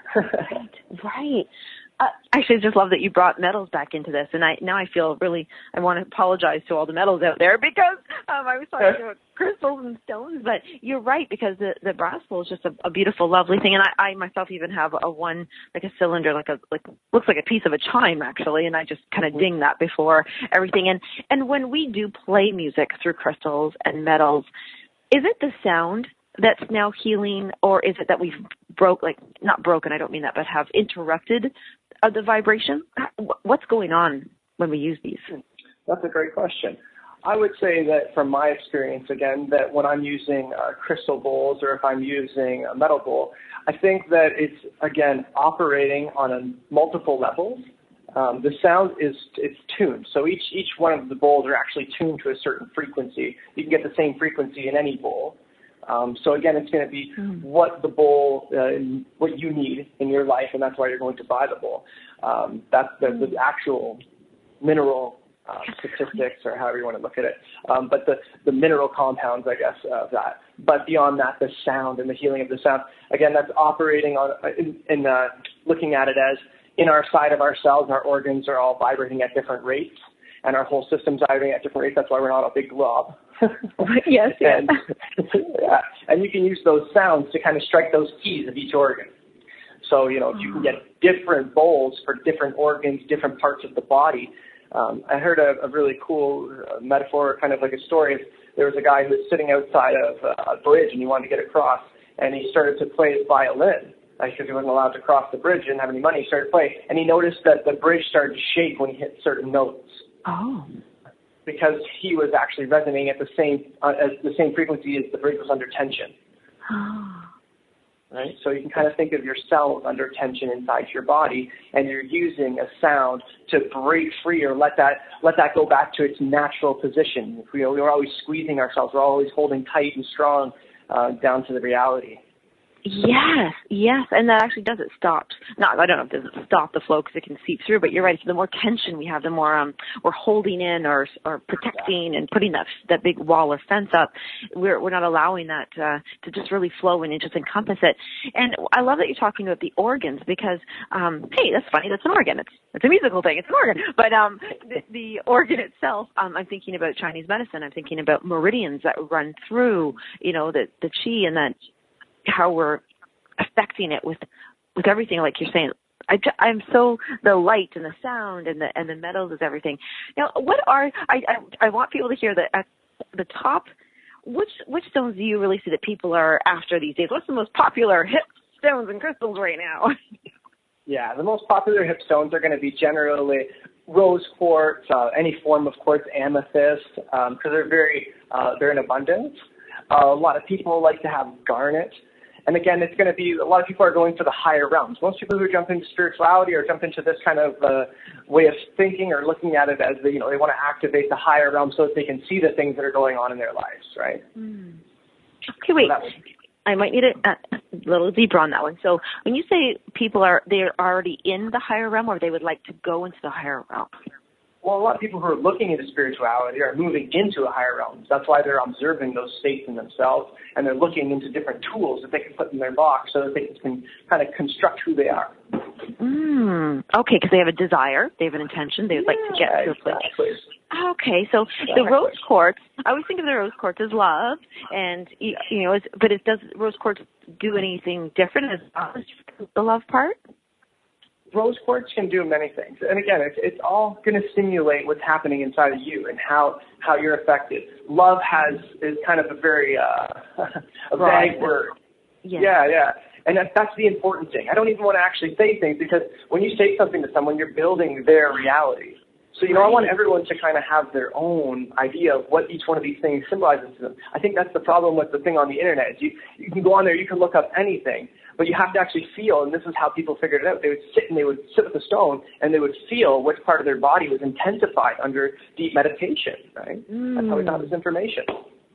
Right. Actually, I just love that you brought metals back into this, and now I feel really, I want to apologize to all the metals out there, because I was talking about crystals and stones, but you're right, because the brass bowl is just a beautiful, lovely thing, and I myself even have a cylinder, looks like a piece of a chime, actually, and I just kind of ding that before everything, and when we do play music through crystals and is it the sound that's now healing, or is it that we've not broken, I don't mean that, but have interrupted the vibration? What's going on when we use these? That's a great question. I would say that from my experience, again, that when I'm using crystal bowls or if I'm using a metal bowl, I think that it's, again, operating on multiple levels. The sound it's tuned. So each one of the bowls are actually tuned to a certain frequency. You can get the same frequency in any bowl. So again, it's going to be what the bowl, what you need in your life, and that's why you're going to buy the bowl. That's the actual mineral statistics, or however you want to look at it. But the mineral compounds, I guess, of that. But beyond that, the sound and the healing of the sound, again, that's operating on in looking at it as in our side of ourselves, our organs are all vibrating at different rates, and our whole system's vibrating at different rates. That's why we're not a big glob. Yes. And you can use those sounds to kind of strike those keys of each organ. So, if you can get different bowls for different organs, different parts of the body. I heard a really cool metaphor, kind of like a story. There was a guy who was sitting outside of a bridge, and he wanted to get across, and he started to play his violin. Because he wasn't allowed to cross the bridge, didn't have any money, he started playing. And he noticed that the bridge started to shake when he hit certain notes. Oh. Because he was actually resonating at the same frequency as the bridge was under tension. right? So you can kind of think of your cells under tension inside your body, and you're using a sound to break free or let that go back to its natural position. We're always squeezing ourselves. We're always holding tight and strong down to the reality. Yes, and that actually does it stop. I don't know if it doesn't stop the flow because it can seep through, but you're right. So the more tension we have, the more we're holding in or protecting and putting that big wall or fence up. We're not allowing that to just really flow in and just encompass it. And I love that you're talking about the organs because, hey, that's funny. That's an organ. It's a musical thing. It's an organ. But the organ itself, I'm thinking about Chinese medicine. I'm thinking about meridians that run through, the qi and that. How we're affecting it with everything, like you're saying. I'm so the light and the sound and the metals is everything. Now, I want people to hear that at the top. Which stones do you really see that people are after these days? What's the most popular hip stones and crystals right now? Yeah, the most popular hip stones are going to be generally rose quartz, any form of quartz, amethyst, because they're in abundance. A lot of people like to have garnet. And again, it's going to be, a lot of people are going for the higher realms. Most people who jump into spirituality or jump into this kind of way of thinking or looking at it as they want to activate the higher realm so that they can see the things that are going on in their lives, right? Okay, wait. I might need a little deeper on that one. So when you say they're already in the higher realm or they would like to go into the higher realm? Well, a lot of people who are looking into spirituality are moving into a higher realm. That's why they're observing those states in themselves, and they're looking into different tools that they can put in their box so that they can kind of construct who they are. Okay, because they have a desire, they have an intention, they would like to get to a place. Exactly. Okay, so the rose quartz, I always think of the rose quartz as love, and but does rose quartz do anything different as the love part? Rose quartz can do many things. And again, it's all going to simulate what's happening inside of you and how you're affected. Love is kind of a very a vague word. Yeah. And that's the important thing. I don't even want to actually say things because when you say something to someone, you're building their reality. So, I want everyone to kind of have their own idea of what each one of these things symbolizes to them. I think that's the problem with the thing on the internet. Is you can go on there, you can look up anything, but you have to actually feel, and this is how people figured it out. They would sit with a stone, and they would feel which part of their body was intensified under deep meditation, right? That's how we got this information.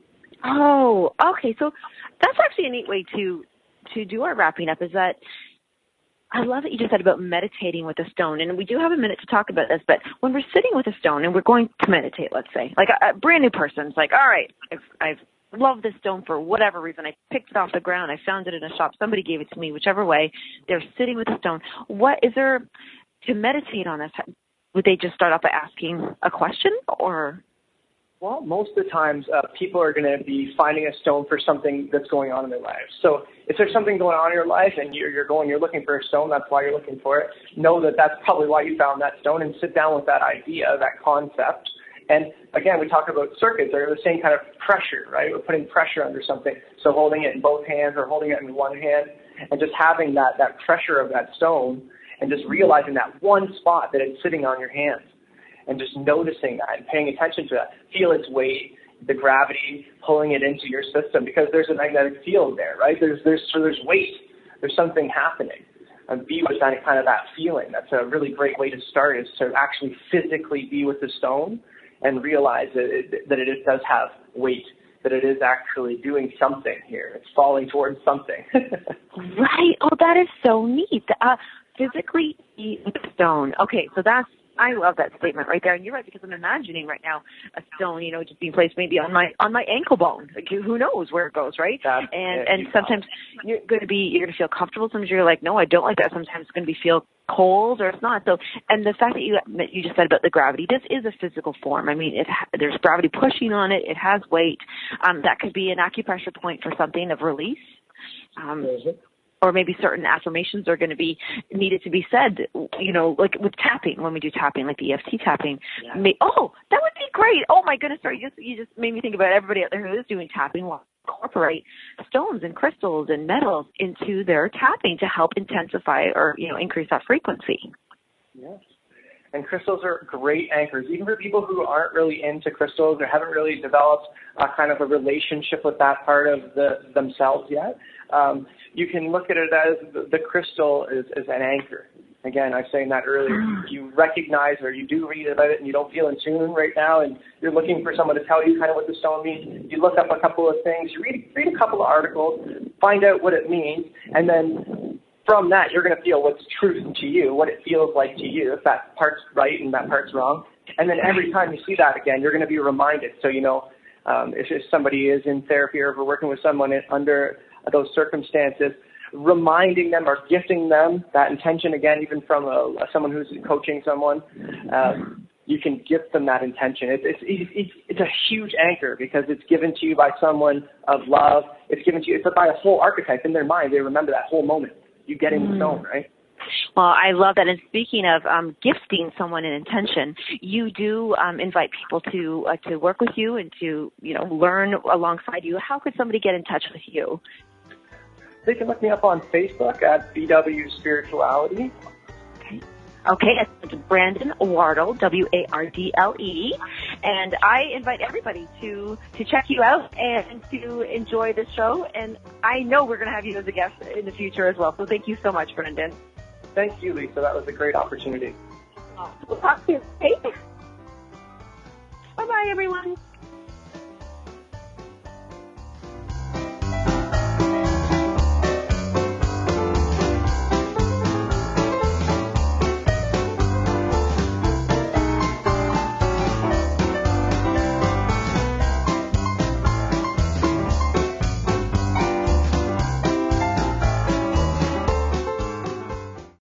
Oh, okay. So that's actually a neat way to do our wrapping up, is that I love that you just said about meditating with a stone, and we do have a minute to talk about this, but when we're sitting with a stone and we're going to meditate, let's say, like a brand new person's like, all right, I've loved this stone for whatever reason. I picked it off the ground. I found it in a shop. Somebody gave it to me, whichever way. They're sitting with a stone. What is there to meditate on this? Would they just start off by asking a question or? Well, most of the times people are going to be finding a stone for something that's going on in their lives. So if there's something going on in your life and you're looking for a stone, that's why you're looking for it. Know that that's probably why you found that stone and sit down with that idea, that concept. And again, we talk about circuits. They're the same kind of pressure, right? We're putting pressure under something. So holding it in both hands or holding it in one hand and just having that pressure of that stone and just realizing that one spot that it's sitting on your hand. And just noticing that and paying attention to that. Feel its weight, the gravity, pulling it into your system because there's a magnetic field there, right? There's weight. There's something happening. And be with that kind of that feeling. That's a really great way to start, is to actually physically be with the stone and realize that it does have weight, that it is actually doing something here. It's falling towards something. Right. Oh, that is so neat. Physically be with the stone. Okay, so I love that statement right there, and you're right, because I'm imagining right now a stone, just being placed maybe on my ankle bone. Like, who knows where it goes, right? And sometimes you're going to feel comfortable. Sometimes you're like, no, I don't like that. Sometimes it's going to feel cold or it's not. So, and the fact that you just said about the gravity, this is a physical form. I mean, there's gravity pushing on it. It has weight. That could be an acupressure point for something of release. Or maybe certain affirmations are going to be needed to be said, like with tapping, when we do tapping, like the EFT tapping. Yeah. Oh, that would be great. Oh my goodness, sorry, you just made me think about everybody out there who is doing tapping. Will incorporate stones and crystals and metals into their tapping to help intensify or, increase that frequency. Yes. And crystals are great anchors, even for people who aren't really into crystals or haven't really developed a kind of a relationship with that part of themselves yet. You can look at it as the crystal is an anchor. Again, I was saying that earlier. You recognize or you do read about it and you don't feel in tune right now and you're looking for someone to tell you kind of what the stone means. You look up a couple of things, you read a couple of articles, find out what it means, and then from that you're going to feel what's truth to you, what it feels like to you, if that part's right and that part's wrong. And then every time you see that again, you're going to be reminded. So, if somebody is in therapy or if we're working with someone under those circumstances, reminding them or gifting them that intention again, even from someone who's coaching someone, you can gift them that intention. It's a huge anchor because it's given to you by someone of love. It's given to you. It's by a whole archetype in their mind. They remember that whole moment. You get in the stone, right? Well, I love that. And speaking of gifting someone an intention, you do invite people to work with you and to learn alongside you. How could somebody get in touch with you? They can look me up on Facebook at BW Spirituality. Okay, it's Brandon Wardle, Wardle. And I invite everybody to check you out and to enjoy the show. And I know we're going to have you as a guest in the future as well. So thank you so much, Brandon. Thank you, Lisa. That was a great opportunity. We'll talk to you. Okay? Bye-bye, everyone.